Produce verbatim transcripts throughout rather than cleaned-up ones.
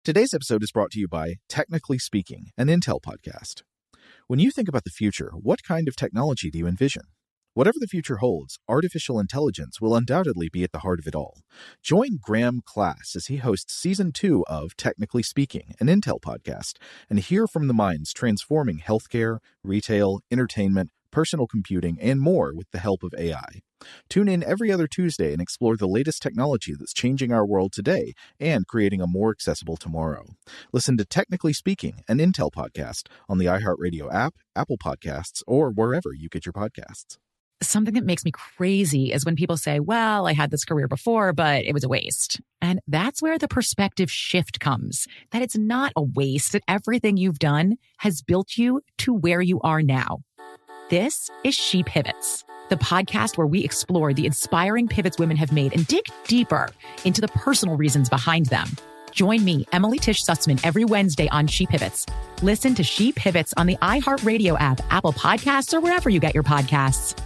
Today's episode is brought to you by Technically Speaking, an Intel podcast. When you think about the future, what kind of technology do you envision? Whatever the future holds, artificial intelligence will undoubtedly be at the heart of it all. Join Graham Class as he hosts Season two of Technically Speaking, an Intel podcast, and hear from the minds transforming healthcare, retail, entertainment, personal computing, and more with the help of A I. Tune in every other Tuesday and explore the latest technology that's changing our world today and creating a more accessible tomorrow. Listen to Technically Speaking, an Intel podcast on the iHeartRadio app, Apple Podcasts, or wherever you get your podcasts. Something that makes me crazy is when people say, well, I had this career before, but it was a waste. And that's where the perspective shift comes, that it's not a waste, that everything you've done has built you to where you are now. This is She Pivots, the podcast where we explore the inspiring pivots women have made and dig deeper into the personal reasons behind them. Join me, Emily Tish Sussman, every Wednesday on She Pivots. Listen to She Pivots on the iHeartRadio app, Apple Podcasts, or wherever you get your podcasts.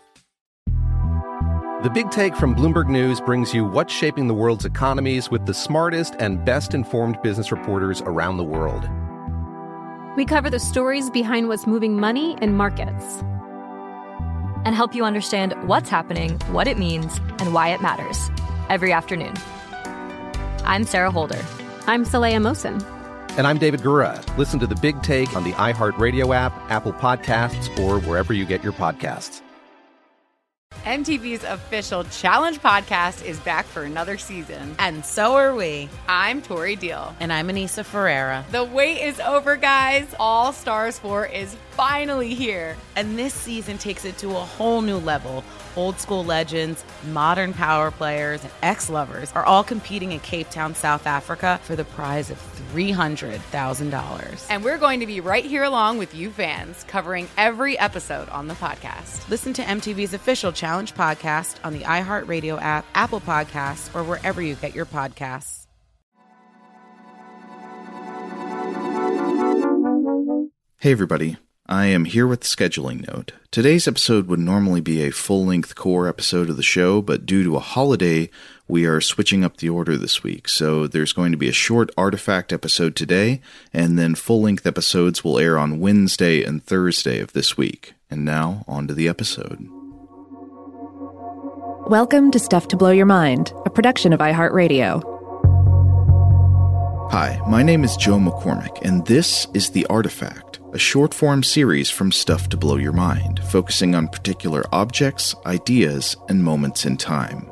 The Big Take from Bloomberg News brings you what's shaping the world's economies with the smartest and best-informed business reporters around the world. We cover the stories behind what's moving money and markets, and help you understand what's happening, what it means, and why it matters every afternoon. I'm Sarah Holder. I'm Saleha Mohsin. And I'm David Gura. Listen to The Big Take on the iHeartRadio app, Apple Podcasts, or wherever you get your podcasts. M T V's official Challenge podcast is back for another season. And so are we. I'm Tori Deal. And I'm Anissa Ferreira. The wait is over, guys. All Stars four is finally here. And this season takes it to a whole new level. Old school legends, modern power players, and ex-lovers are all competing in Cape Town, South Africa for the prize of three hundred thousand dollars. And we're going to be right here along with you fans, covering every episode on the podcast. Listen to M T V's official Challenge podcast on the iHeartRadio app, Apple Podcasts, or wherever you get your podcasts. Hey everybody, I am here with the scheduling note. Today's episode would normally be a full-length core episode of the show, but due to a holiday, we are switching up the order this week. So there's going to be a short Artifact episode today, and then full-length episodes will air on Wednesday and Thursday of this week. And now, on to the episode. Welcome to Stuff to Blow Your Mind, a production of iHeartRadio. Hi, my name is Joe McCormick, and this is The Artifact, a short-form series from Stuff to Blow Your Mind, focusing on particular objects, ideas, and moments in time.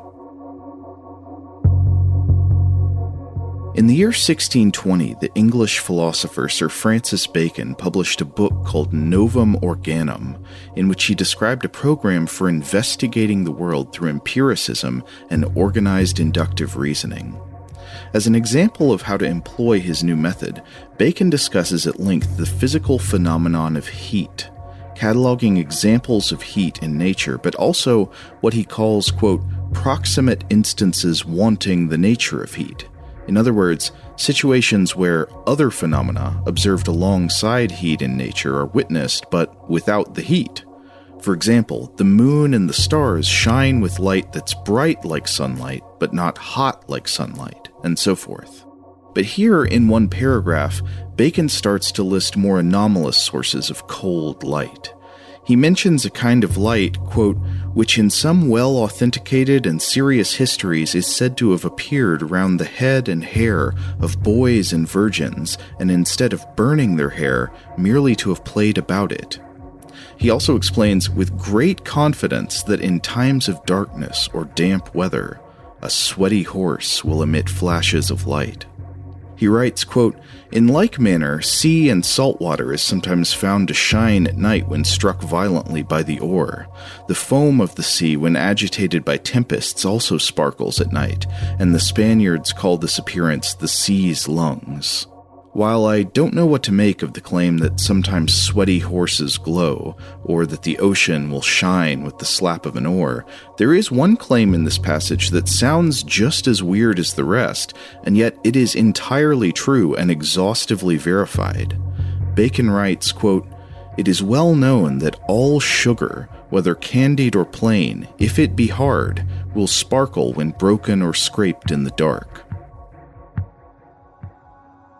In the year sixteen twenty, the English philosopher Sir Francis Bacon published a book called Novum Organum, in which he described a program for investigating the world through empiricism and organized inductive reasoning. As an example of how to employ his new method, Bacon discusses at length the physical phenomenon of heat, cataloging examples of heat in nature, but also what he calls, quote, proximate instances wanting the nature of heat. In other words, situations where other phenomena observed alongside heat in nature are witnessed, but without the heat. For example, the moon and the stars shine with light that's bright like sunlight, but not hot like sunlight, and so forth. But here, in one paragraph, Bacon starts to list more anomalous sources of cold light. He mentions a kind of light, quote, which in some well-authenticated and serious histories is said to have appeared around the head and hair of boys and virgins, and instead of burning their hair, merely to have played about it. He also explains with great confidence that in times of darkness or damp weather, a sweaty horse will emit flashes of light. He writes, quote, in like manner, sea and salt water is sometimes found to shine at night when struck violently by the oar. The foam of the sea, when agitated by tempests, also sparkles at night, and the Spaniards call this appearance the sea's lungs. While I don't know what to make of the claim that sometimes sweaty horses glow, or that the ocean will shine with the slap of an oar, there is one claim in this passage that sounds just as weird as the rest, and yet it is entirely true and exhaustively verified. Bacon writes, quote, it is well known that all sugar, whether candied or plain, if it be hard, will sparkle when broken or scraped in the dark.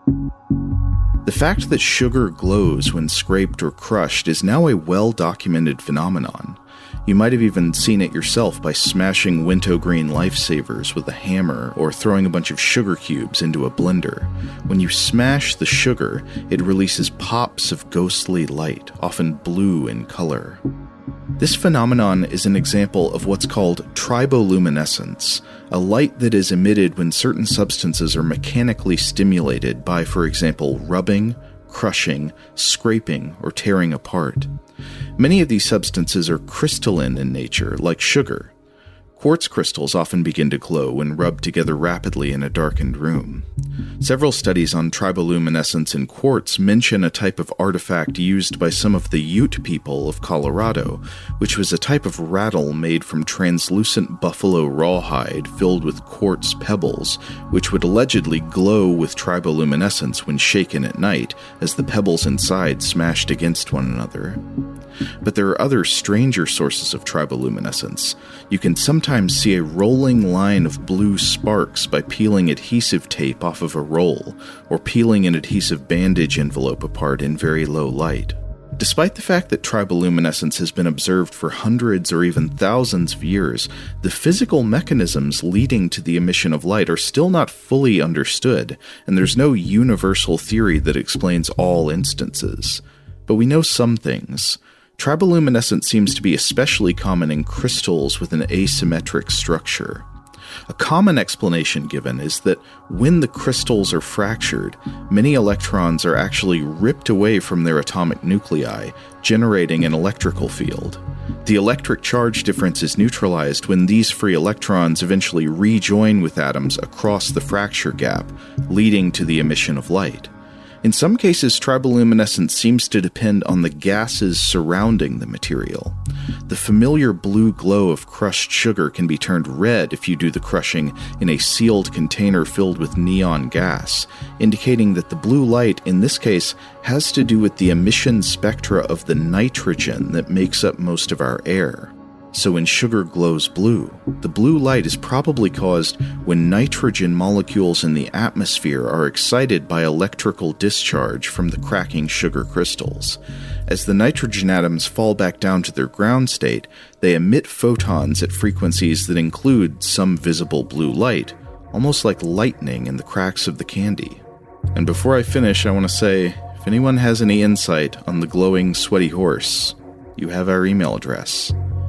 The fact that sugar glows when scraped or crushed is now a well-documented phenomenon. You might have even seen it yourself by smashing Wintergreen Lifesavers with a hammer or throwing a bunch of sugar cubes into a blender. When you smash the sugar, it releases pops of ghostly light, often blue in color. This phenomenon is an example of what's called triboluminescence, a light that is emitted when certain substances are mechanically stimulated by, for example, rubbing, crushing, scraping, or tearing apart. Many of these substances are crystalline in nature, like sugar. Quartz crystals often begin to glow when rubbed together rapidly in a darkened room. Several studies on triboluminescence in quartz mention a type of artifact used by some of the Ute people of Colorado, which was a type of rattle made from translucent buffalo rawhide filled with quartz pebbles, which would allegedly glow with triboluminescence when shaken at night, as the pebbles inside smashed against one another. But there are other stranger sources of triboluminescence. You can sometimes see a rolling line of blue sparks by peeling adhesive tape off of a roll, or peeling an adhesive bandage envelope apart in very low light. Despite the fact that triboluminescence has been observed for hundreds or even thousands of years, the physical mechanisms leading to the emission of light are still not fully understood, and there's no universal theory that explains all instances. But we know some things. Triboluminescence seems to be especially common in crystals with an asymmetric structure. A common explanation given is that when the crystals are fractured, many electrons are actually ripped away from their atomic nuclei, generating an electrical field. The electric charge difference is neutralized when these free electrons eventually rejoin with atoms across the fracture gap, leading to the emission of light. In some cases, triboluminescence seems to depend on the gases surrounding the material. The familiar blue glow of crushed sugar can be turned red if you do the crushing in a sealed container filled with neon gas, indicating that the blue light, in this case, has to do with the emission spectra of the nitrogen that makes up most of our air. So when sugar glows blue, the blue light is probably caused when nitrogen molecules in the atmosphere are excited by electrical discharge from the cracking sugar crystals. As the nitrogen atoms fall back down to their ground state, they emit photons at frequencies that include some visible blue light, almost like lightning in the cracks of the candy. And before I finish, I want to say, if anyone has any insight on the glowing, sweaty horse, you have our email address.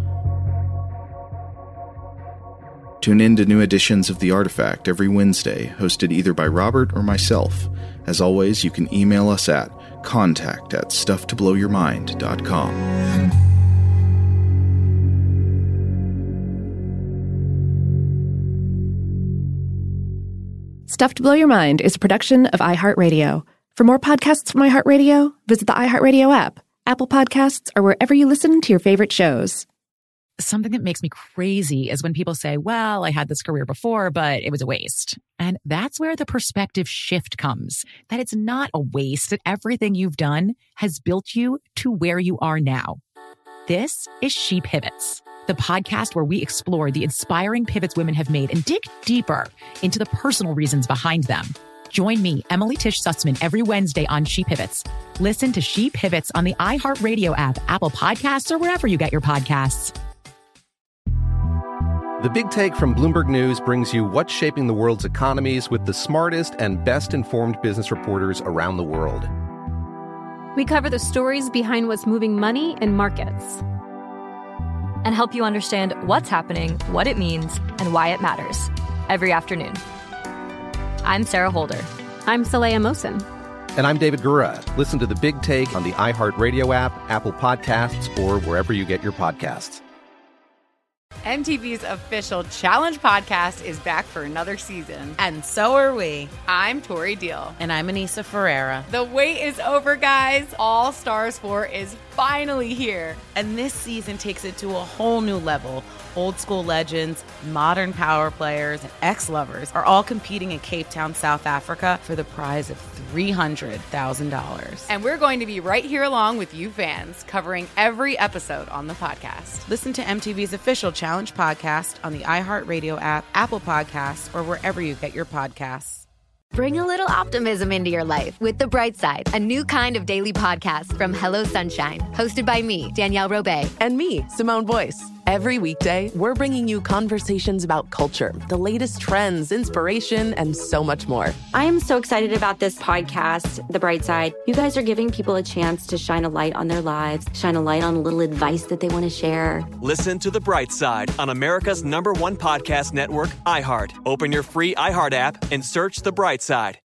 Tune in to new editions of The Artifact every Wednesday, hosted either by Robert or myself. As always, you can email us at contact at stuff to blow your mind dot com. Stuff to Blow Your Mind is a production of iHeartRadio. For more podcasts from iHeartRadio, visit the iHeartRadio app, Apple Podcasts, or wherever you listen to your favorite shows. Something that makes me crazy is when people say, well, I had this career before, but it was a waste. And that's where the perspective shift comes, that it's not a waste, that everything you've done has built you to where you are now. This is She Pivots, the podcast where we explore the inspiring pivots women have made and dig deeper into the personal reasons behind them. Join me, Emily Tish Sussman, every Wednesday on She Pivots. Listen to She Pivots on the iHeartRadio app, Apple Podcasts, or wherever you get your podcasts. The Big Take from Bloomberg News brings you what's shaping the world's economies with the smartest and best-informed business reporters around the world. We cover the stories behind what's moving money and markets, and help you understand what's happening, what it means, and why it matters every afternoon. I'm Sarah Holder. I'm Saleha Mohsin. And I'm David Gura. Listen to The Big Take on the iHeartRadio app, Apple Podcasts, or wherever you get your podcasts. M T V's official Challenge podcast is back for another season. And so are we. I'm Tori Deal. And I'm Anissa Ferreira. The wait is over, guys. All Stars four is finally here. And this season takes it to a whole new level. Old school legends, modern power players, and ex-lovers are all competing in Cape Town, South Africa for the prize of three hundred thousand dollars. And we're going to be right here along with you fans, covering every episode on the podcast. Listen to M T V's official Challenge podcast on the iHeartRadio app, Apple Podcasts, or wherever you get your podcasts. Bring a little optimism into your life with The Bright Side, a new kind of daily podcast from Hello Sunshine, hosted by me, Danielle Robay. And me, Simone Boyce. Every weekday, we're bringing you conversations about culture, the latest trends, inspiration, and so much more. I am so excited about this podcast, The Bright Side. You guys are giving people a chance to shine a light on their lives, shine a light on a little advice that they want to share. Listen to The Bright Side on America's number one podcast network, iHeart. Open your free iHeart app and search The Bright Side.